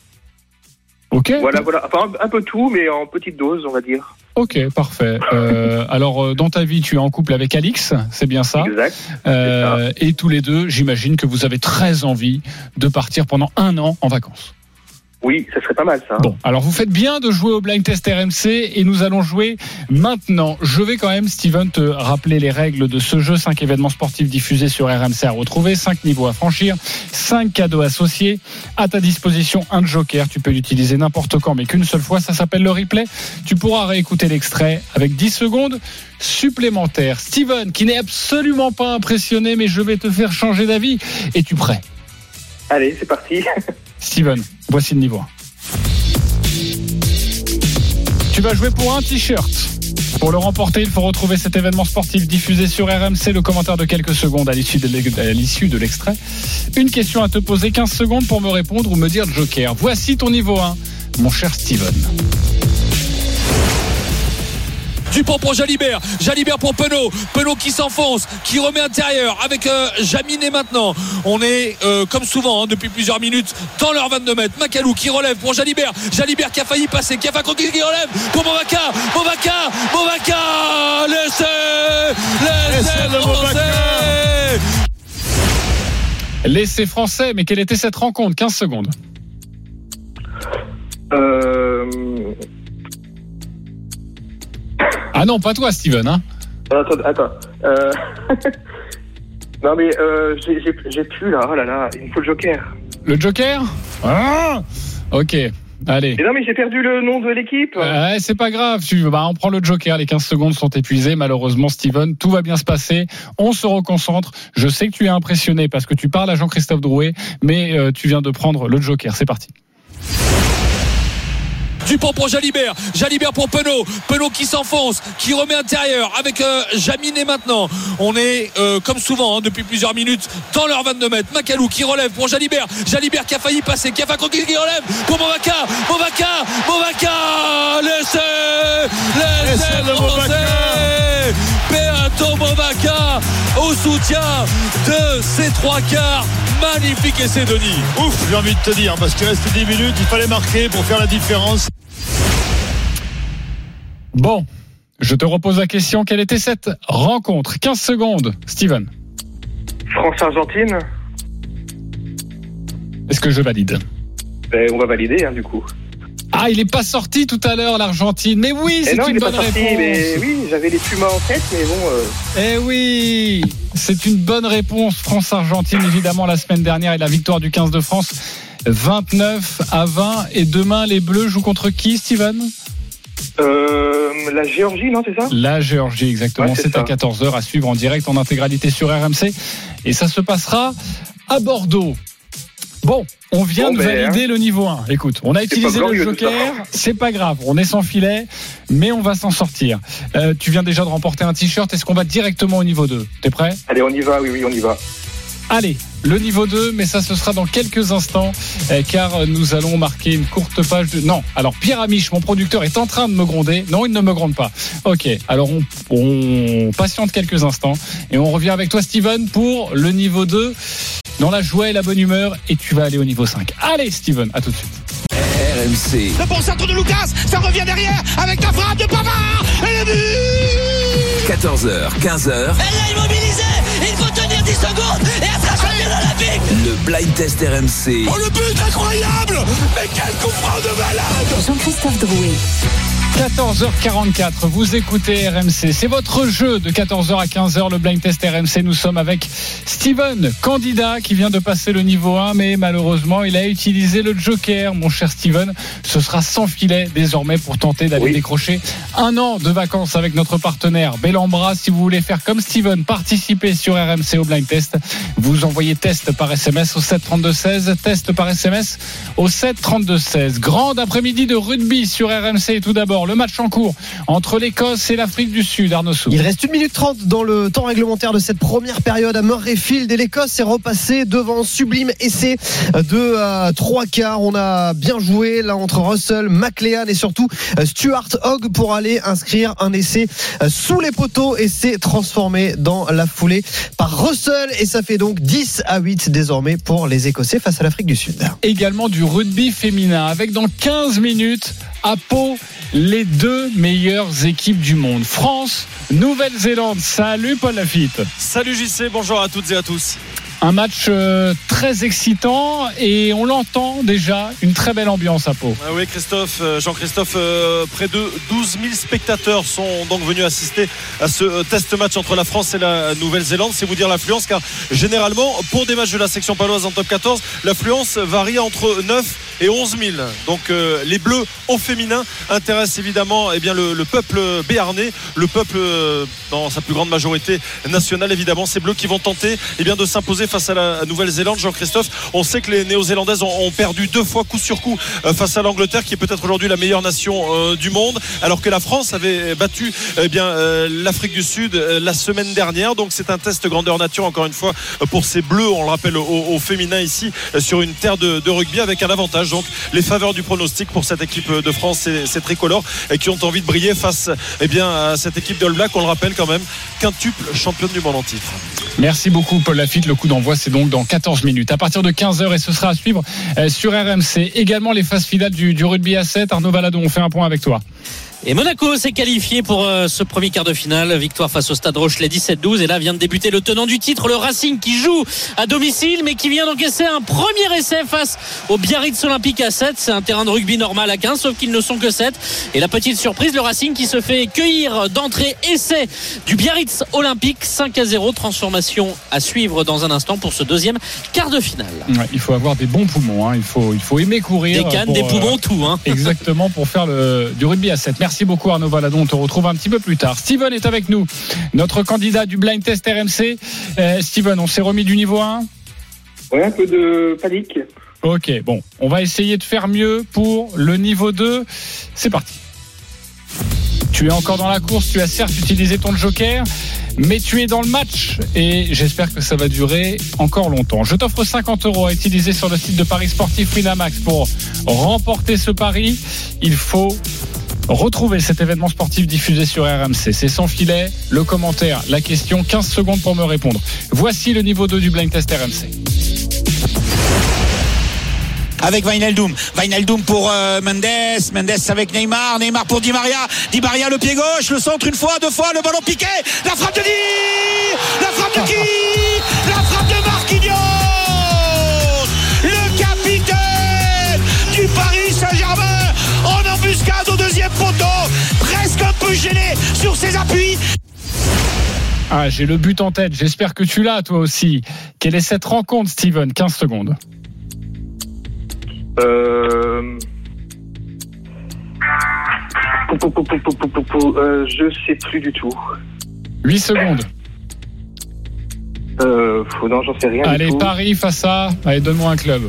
Ok. Voilà, voilà. Enfin, un, un peu tout, mais en petite dose, on va dire. Ok, parfait. Euh, alors, dans ta vie, tu es en couple avec Alix, c'est bien ça ? Exact. Euh, et tous les deux, j'imagine que vous avez très envie de partir pendant un an en vacances. Oui, ça serait pas mal ça. Bon, alors vous faites bien de jouer au blind test R M C et nous allons jouer maintenant. Je vais quand même, Steven, te rappeler les règles de ce jeu. Cinq événements sportifs diffusés sur R M C à retrouver, cinq niveaux à franchir, cinq cadeaux associés. À ta disposition, un joker. Tu peux l'utiliser n'importe quand, mais qu'une seule fois. Ça s'appelle le replay. Tu pourras réécouter l'extrait avec dix secondes supplémentaires. Steven, qui n'est absolument pas impressionné, mais je vais te faire changer d'avis. Es-tu prêt ? Allez, c'est parti. Steven, voici le niveau un. Tu vas jouer pour un t-shirt. Pour le remporter, il faut retrouver cet événement sportif diffusé sur R M C. Le commentaire de quelques secondes à l'issue de l'extrait. Une question à te poser, quinze secondes pour me répondre ou me dire joker. Voici ton niveau un, mon cher Steven. Dupont pour Jalibert, Jalibert pour Penaud, Penaud qui s'enfonce, qui remet intérieur avec euh, Jaminet maintenant. On est euh, comme souvent hein, depuis plusieurs minutes dans leur vingt-deux mètres. Macalou qui relève pour Jalibert, Jalibert qui a failli passer, qui a fait conquête, qui relève pour Movaca, Movaca, Movaca, l'essai, l'essai français. L'essai français, mais quelle était cette rencontre ? quinze secondes. Euh... Ah non, pas toi, Steven. Hein attends, attends. Euh... non, mais euh, j'ai, j'ai, j'ai plus là. Oh là là, il me faut le joker. Le joker ? Ah ok, allez. Et non, mais j'ai perdu le nom de l'équipe. Euh, c'est pas grave. Tu... Bah, on prend le joker. Les quinze secondes sont épuisées. Malheureusement, Steven, tout va bien se passer. On se reconcentre. Je sais que tu es impressionné parce que tu parles à Jean-Christophe Drouet, mais euh, tu viens de prendre le joker. C'est parti. Dupont pour Jalibert, Jalibert pour Penaud, Penaud qui s'enfonce, qui remet intérieur avec euh, Jaminet maintenant. On est euh, comme souvent hein, depuis plusieurs minutes dans leur vingt-deux mètres. Macalou qui relève pour Jalibert, Jalibert qui a failli passer, qui a fait conquête, qui relève pour Movaca, Movaca, Movaca, l'essai, l'essai français. Beato Movaca au soutien de ces trois quarts. Magnifique essai, Denis. Ouf, j'ai envie de te dire, parce qu'il reste dix minutes, il fallait marquer pour faire la différence. Bon, je te repose la question. Quelle était cette rencontre? quinze secondes, Steven. France-Argentine. Est-ce que je valide? Ben, on va valider, hein, du coup. Ah, il n'est pas sorti tout à l'heure, l'Argentine. Mais oui, c'est non, une il est bonne pas sorti, réponse. Mais oui, j'avais les Pumas en tête, mais bon. Euh... Eh oui, c'est une bonne réponse. France-Argentine, évidemment, la semaine dernière, et la victoire du quinze de France, vingt-neuf à vingt. Et demain, les Bleus jouent contre qui, Steven? Euh, la Géorgie, non, c'est ça? La Géorgie, exactement. Ouais, c'est c'est à quatorze heures à suivre en direct, en intégralité sur R M C. Et ça se passera à Bordeaux. Bon, on vient bon, de ben, valider hein. le niveau un. Écoute, on a utilisé le joker, c'est pas grave, on est sans filet, mais on va s'en sortir. Euh, tu viens déjà de remporter un t-shirt, est-ce qu'on va directement au niveau deux? T'es prêt? Allez, on y va, oui, oui, on y va. Allez, le niveau deux, mais ça ce sera dans quelques instants, euh, car nous allons marquer une courte page de... Non, alors Pierre Amiche, mon producteur, est en train de me gronder. Non, il ne me gronde pas. Ok, alors on, on patiente quelques instants, et on revient avec toi, Steven, pour le niveau deux, dans la joie et la bonne humeur, et tu vas aller au niveau cinq. Allez, Steven, à tout de suite. R M C. Le bon centre de Lucas, ça revient derrière, avec la frappe de Pavard, et le but quatorze heures, quinze heures. Elle l'a immobilisé, il faut tenir dix secondes et elle sera championne olympique. Le blind test R M C. Oh, le but incroyable. Mais quel coup franc de malade. Jean-Christophe Drouet. quatorze heures quarante-quatre, vous écoutez R M C, c'est votre jeu de quatorze heures à quinze heures, le blind test R M C. Nous sommes avec Steven, candidat qui vient de passer le niveau un, mais malheureusement il a utilisé le joker, mon cher Steven. Ce sera sans filet désormais pour tenter d'aller oui. décrocher un an de vacances avec notre partenaire Bellambra. Si vous voulez faire comme Steven, participer sur R M C au blind test, vous envoyez test par S M S au sept trente-deux seize, test par S M S au sept trente-deux seize. Grande après-midi de rugby sur R M C. Tout d'abord le match en cours entre l'Écosse et l'Afrique du Sud. Arnaud Souk. Il reste une minute trente dans le temps réglementaire de cette première période à Murrayfield, et l'Écosse est repassée devant. Sublime essai de euh, trois quarts. On a bien joué là entre Russell, McLean et surtout euh, Stuart Hogg pour aller inscrire un essai euh, sous les poteaux, et c'est transformé dans la foulée par Russell, et ça fait donc dix à huit désormais pour les Écossais face à l'Afrique du Sud. Également du rugby féminin avec dans quinze minutes à Pau les deux meilleures équipes du monde. France, Nouvelle-Zélande. Salut Paul Lafitte. Salut J C, bonjour à toutes et à tous. Un match euh, très excitant, et on l'entend déjà, une très belle ambiance à Pau. Ah oui, Christophe, euh, Jean-Christophe, euh, près de douze mille spectateurs sont donc venus assister à ce euh, test match entre la France et la Nouvelle-Zélande. C'est vous dire l'affluence, car généralement, pour des matchs de la section paloise en top quatorze, l'affluence varie entre neuf et onze mille. Donc euh, les Bleus au féminin intéressent évidemment eh bien, le, le peuple béarnais, le peuple euh, dans sa plus grande majorité nationale. Évidemment, ces Bleus qui vont tenter eh bien, de s'imposer face à la Nouvelle-Zélande. Jean-Christophe, on sait que les Néo-Zélandaises ont, ont perdu deux fois coup sur coup euh, face à l'Angleterre, qui est peut-être aujourd'hui la meilleure nation euh, du monde, alors que la France avait battu eh bien, euh, l'Afrique du Sud euh, la semaine dernière. Donc c'est un test grandeur nature encore une fois euh, pour ces Bleus, on le rappelle, au, au féminin ici euh, sur une terre de, de rugby, avec un avantage, donc les faveurs du pronostic pour cette équipe de France, ces, ces tricolores euh, qui ont envie de briller face eh bien, à cette équipe de All Black, on le rappelle quand même, quintuple championne du monde en titre. Merci beaucoup Paul Lafitte. Le coup d'envoi c'est donc dans quatorze minutes à partir de quinze heures, et ce sera à suivre sur R M C. Également les phases finales du, du rugby à sept. Arnaud Valadon, on fait un point avec toi. Et Monaco s'est qualifié pour euh, ce premier quart de finale. Victoire face au Stade Rochelet dix-sept douze. Et là vient de débuter le tenant du titre, le Racing, qui joue à domicile, mais qui vient d'encaisser un premier essai face au Biarritz Olympique à sept. C'est un terrain de rugby normal à quinze, sauf qu'ils ne sont que sept. Et la petite surprise, le Racing qui se fait cueillir d'entrée essai du Biarritz Olympique cinq à zéro. Transformation à suivre dans un instant pour ce deuxième quart de finale. Ouais, il faut avoir des bons poumons, hein. il, faut, il faut aimer courir. Des cannes, pour, des poumons, euh, tout. Hein. Exactement, pour faire le, du rugby à sept. Merci. Merci beaucoup Arnaud Valadon, on te retrouve un petit peu plus tard. Steven est avec nous, notre candidat du blind test R M C. euh, Steven, on s'est remis du niveau un? Ouais, un peu de panique. Ok, bon, on va essayer de faire mieux pour le niveau deux. C'est parti. Tu es encore dans la course, tu as certes utilisé ton joker, mais tu es dans le match, et j'espère que ça va durer encore longtemps. Je t'offre cinquante euros à utiliser sur le site de Paris Sportif Winamax pour remporter ce pari. Il faut retrouver cet événement sportif diffusé sur R M C. C'est sans filet, le commentaire, la question, quinze secondes pour me répondre. Voici le niveau deux du blind test R M C. avec Wijnaldum. Wijnaldum pour euh, Mendes. Mendes avec Neymar. Neymar pour Di Maria. Di Maria le pied gauche, le centre une fois, deux fois, le ballon piqué. La frappe de Di. La frappe de qui? La frappe de Marquinhos. Le capitaine du Paris Saint-Germain en embuscade au deuxième poteau, presque un peu gêné sur ses appuis. Ah, j'ai le but en tête, j'espère que tu l'as toi aussi. Quelle est cette rencontre, Steven? quinze secondes. Euh... Pou, pou, pou, pou, pou, pou, pou. Euh, je sais plus du tout. huit secondes. Euh, non, j'en sais rien. Allez, du tout. Paris face à... Allez, donne-moi un club.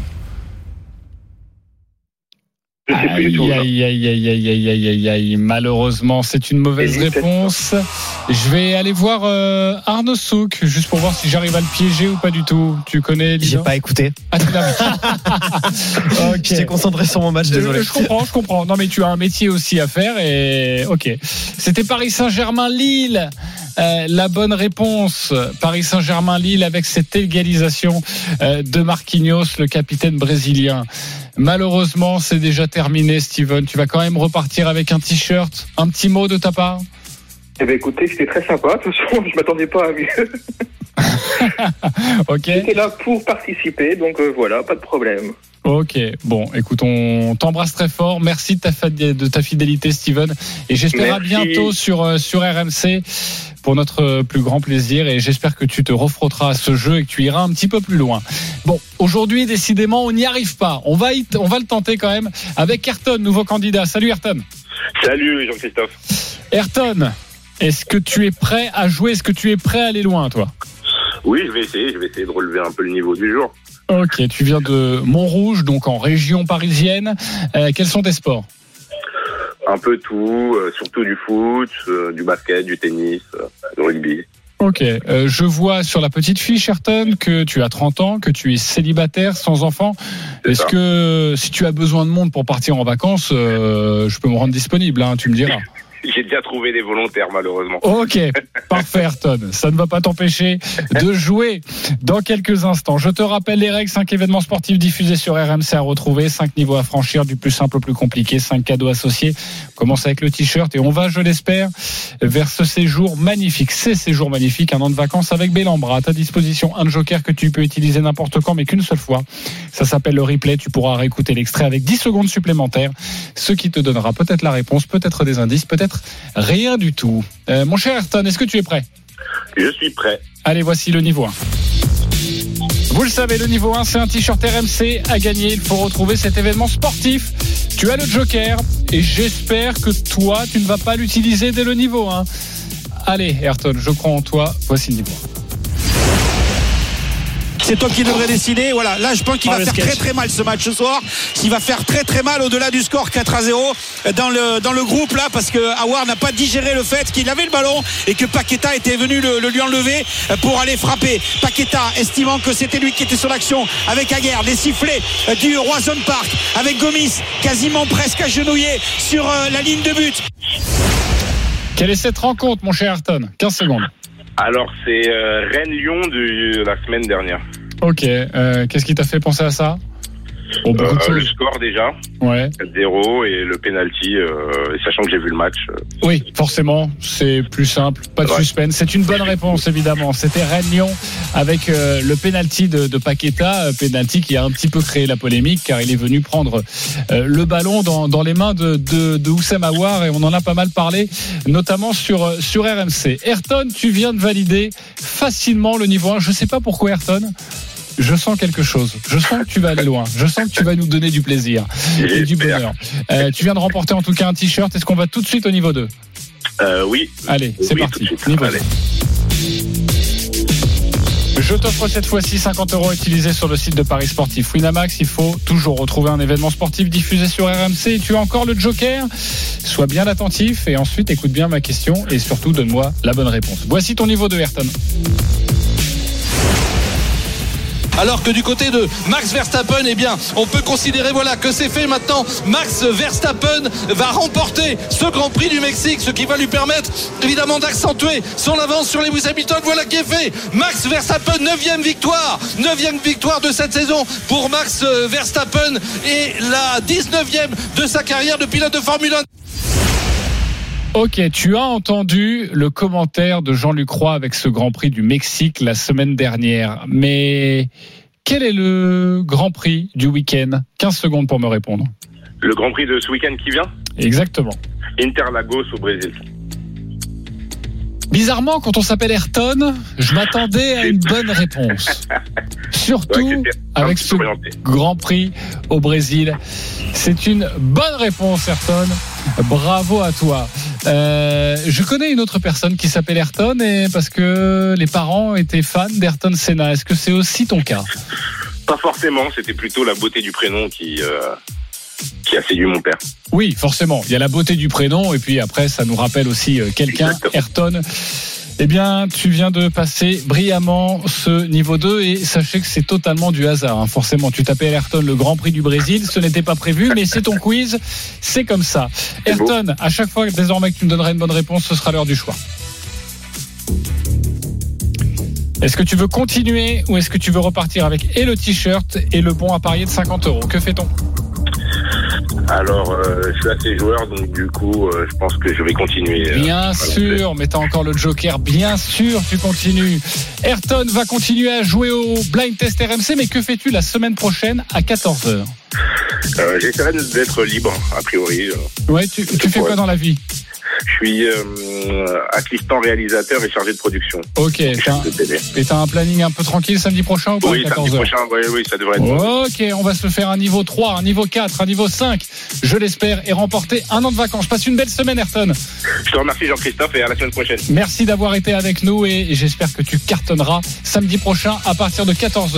Je sais plus du tout. Aïe, aïe, aïe, aïe, aïe, aïe, aïe, aïe. Malheureusement, c'est une mauvaise réponse. Je vais aller voir euh, Arnaud Souk, juste pour voir si j'arrive à le piéger ou pas du tout. Tu connais Lisa? J'ai pas écouté. Ah, tu l'as okay. J'étais concentré sur mon match, désolé. Je, je comprends, je comprends. Non, mais tu as un métier aussi à faire et ok. C'était Paris Saint-Germain-Lille. Euh, la bonne réponse, Paris Saint-Germain-Lille avec cette égalisation euh, de Marquinhos, le capitaine brésilien. Malheureusement, c'est déjà terminé, Steven. Tu vas quand même repartir avec un t-shirt. Un petit mot de ta part? Eh bien, écoutez, c'était très sympa. De toute façon, je m'attendais pas à mieux. Ok. J'étais là pour participer, donc euh, voilà, pas de problème. Ok, bon, écoute, on t'embrasse très fort. Merci de ta, fa- de ta fidélité, Steven. Et j'espère Merci. à bientôt sur, sur R M C pour notre plus grand plaisir. Et j'espère que tu te refrotteras à ce jeu et que tu iras un petit peu plus loin. Bon, aujourd'hui, décidément, on n'y arrive pas. On va, y, on va le tenter quand même avec Ayrton, nouveau candidat. Salut Ayrton. Salut Jean-Christophe. Ayrton, est-ce que tu es prêt à jouer? Est-ce que tu es prêt à aller loin, toi? Oui, je vais essayer. Je vais essayer de relever un peu le niveau du jour. Ok, tu viens de Montrouge, donc en région parisienne. Euh, quels sont tes sports? Un peu tout, euh, surtout du foot, euh, du basket, du tennis, euh, du rugby. Ok, euh, je vois sur la petite fiche, Ayrton, que tu as trente ans, que tu es célibataire, sans enfant. C'est Est-ce ça. que si tu as besoin de monde pour partir en vacances, euh, je peux me rendre disponible, hein, tu me diras. J'ai déjà trouvé des volontaires, malheureusement. Ok, parfait, Ayrton. Ça ne va pas t'empêcher de jouer dans quelques instants. Je te rappelle les règles. cinq événements sportifs diffusés sur R M C à retrouver. cinq niveaux à franchir, du plus simple au plus compliqué. cinq cadeaux associés. On commence avec le t-shirt et on va, je l'espère, vers ce séjour magnifique. Ces séjours magnifiques, un an de vacances avec Bellambra. À ta disposition, un joker que tu peux utiliser n'importe quand, mais qu'une seule fois. Ça s'appelle le replay. Tu pourras réécouter l'extrait avec dix secondes supplémentaires. Ce qui te donnera peut-être la réponse, peut-être des indices, peut-être rien du tout. Euh, mon cher Ayrton, est-ce que tu es prêt? Je suis prêt. Allez, voici le niveau un. Vous le savez, le niveau un, c'est un t-shirt R M C à gagner. Il faut retrouver cet événement sportif. Tu as le joker et j'espère que toi, tu ne vas pas l'utiliser dès le niveau un. Allez, Ayrton, je crois en toi. Voici le niveau un. C'est toi qui devrais décider. Voilà, là je pense qu'il oh, va faire sketch. très très mal ce match ce soir. Il va faire très très mal au-delà du score quatre à zéro dans le, dans le groupe là, parce que Aouar n'a pas digéré le fait qu'il avait le ballon et que Paqueta était venu le, le lui enlever pour aller frapper. Paqueta estimant que c'était lui qui était sur l'action avec Aguerre, les sifflets du Roison Park avec Gomis quasiment presque agenouillé sur la ligne de but. Quelle est cette rencontre, mon cher Ayrton? quinze secondes. Alors, c'est euh, Rennes-Lyon de la semaine dernière. Ok. Euh, qu'est-ce qui t'a fait penser à ça? Oh, beaucoup euh, de le score déjà. Ouais. quatre zéro et le penalty, euh, sachant que j'ai vu le match. Euh, oui, forcément, c'est plus simple. Pas de ouais. suspense. C'est une bonne réponse, évidemment. C'était Rennes-Lyon avec euh, le penalty de, de Paqueta. Penalty qui a un petit peu créé la polémique car il est venu prendre euh, le ballon dans, dans les mains de, de, de Houssem Aouar et on en a pas mal parlé, notamment sur, sur R M C. Ayrton, tu viens de valider facilement le niveau un. Je sais pas pourquoi, Ayrton. Je sens quelque chose. Je sens que tu vas aller loin. Je sens que tu vas nous donner du plaisir et du bonheur. Euh, tu viens de remporter en tout cas un t-shirt. Est-ce qu'on va tout de suite au niveau deux? euh, Oui. Allez, c'est oui, parti. Niveau Allez. deux. Je t'offre cette fois-ci cinquante euros utilisés sur le site de Paris Sportif Winamax. Il faut toujours retrouver un événement sportif diffusé sur R M C. Et tu as encore le joker. Sois bien attentif et ensuite écoute bien ma question et surtout donne-moi la bonne réponse. Voici ton niveau deux, Ayrton. alors que du côté de Max Verstappen, eh bien, on peut considérer voilà que c'est fait maintenant. Max Verstappen va remporter ce Grand Prix du Mexique, ce qui va lui permettre évidemment d'accentuer son avance sur Lewis Hamilton. Voilà qui est fait. Max Verstappen, neuvième victoire, neuvième victoire de cette saison pour Max Verstappen et la dix-neuvième de sa carrière de pilote de Formule un. Ok, tu as entendu le commentaire de Jean-Luc Roy avec ce Grand Prix du Mexique la semaine dernière. Mais quel est le Grand Prix du week-end ? quinze secondes pour me répondre. Le Grand Prix de ce week-end qui vient ? Exactement. Interlagos au Brésil. Bizarrement, quand on s'appelle Ayrton, je m'attendais à une bonne réponse. Surtout ouais, avec ce orienté. Grand Prix au Brésil. C'est une bonne réponse, Ayrton. Bravo à toi. Euh, je connais une autre personne qui s'appelle Ayrton et parce que les parents étaient fans d'Ayrton Senna. Est-ce que c'est aussi ton cas ? Pas forcément. C'était plutôt la beauté du prénom qui... Euh... qui a séduit mon père. Oui, forcément. Il y a la beauté du prénom et puis après, ça nous rappelle aussi quelqu'un, exactement. Ayrton. Eh bien, tu viens de passer brillamment ce niveau deux et sachez que c'est totalement du hasard. Hein. Forcément, tu t'appelles Ayrton, le Grand Prix du Brésil. Ce n'était pas prévu, mais c'est ton quiz. C'est comme ça. C'est Ayrton, beau. À chaque fois, désormais que tu me donneras une bonne réponse, ce sera l'heure du choix. Est-ce que tu veux continuer ou est-ce que tu veux repartir avec et le t-shirt et le bon à parier de cinquante euros ? Que fait-on ? Alors, euh, je suis assez joueur, donc du coup, euh, je pense que je vais continuer. Euh, bien sûr, mais t'as encore le joker. Bien sûr, tu continues. Ayrton va continuer à jouer au Blind Test R M C, mais que fais-tu la semaine prochaine à quatorze heures ? euh, J'essaierai d'être libre, a priori. Euh, ouais, tu, tu fais quoi dans la vie ? Je suis euh, assistant réalisateur et chargé de production. Ok. T'as, et t'as un planning un peu tranquille samedi prochain ou pas ? Oui, samedi prochain, oui, oui, ça devrait être bon. Ok, on va se faire un niveau trois, un niveau quatre, un niveau cinq, je l'espère, et remporter un an de vacances. Passe une belle semaine, Ayrton. Je te remercie, Jean-Christophe, et à la semaine prochaine. Merci d'avoir été avec nous et j'espère que tu cartonneras samedi prochain à partir de quatorze heures.